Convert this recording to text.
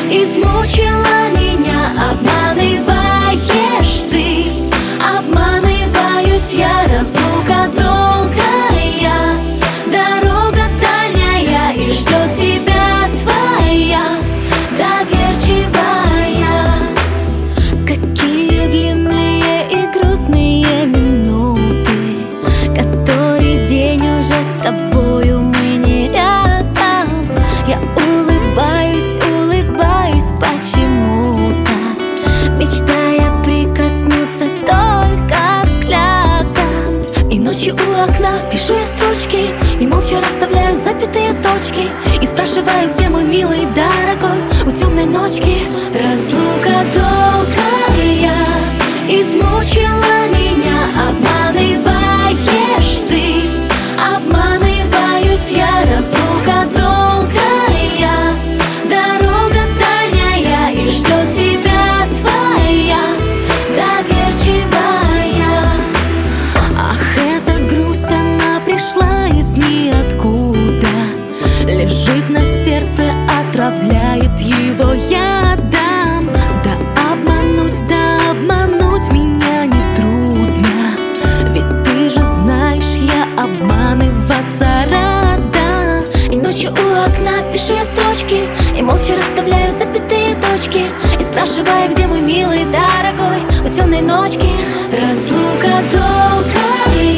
Измучила меня, обманываешь ты. Обманываюсь я, разлука долгая, дорога дальняя, и ждет тебя твоя доверчивая. Какие длинные и грустные минуты, который день уже с тобою мы не рядом. Я улыбаюсь, улыбаюсь почему-то, мечтая прикоснуться только взглядом. И ночью у окна пишу я строчки, и молча расставляю запятые точки, и спрашиваю, где мой милый дорогой у темной ночки. Разлука долгая измучила меня, обманываешь ты. Обманываюсь я, разлука долгая, дорога дальняя, и ждет тебя твоя доверчивая. Ах, эта грусть, она пришла из ниоткуда, лежит на сердце, отравляет его ядом. Да обмануть меня нетрудно, ведь ты же знаешь, я обманываться рада. И ночью у окна пишу я строчки, и молча расставляю запятые точки, и спрашиваю, где мой милый дорогой у темной ночки. Разлука долгая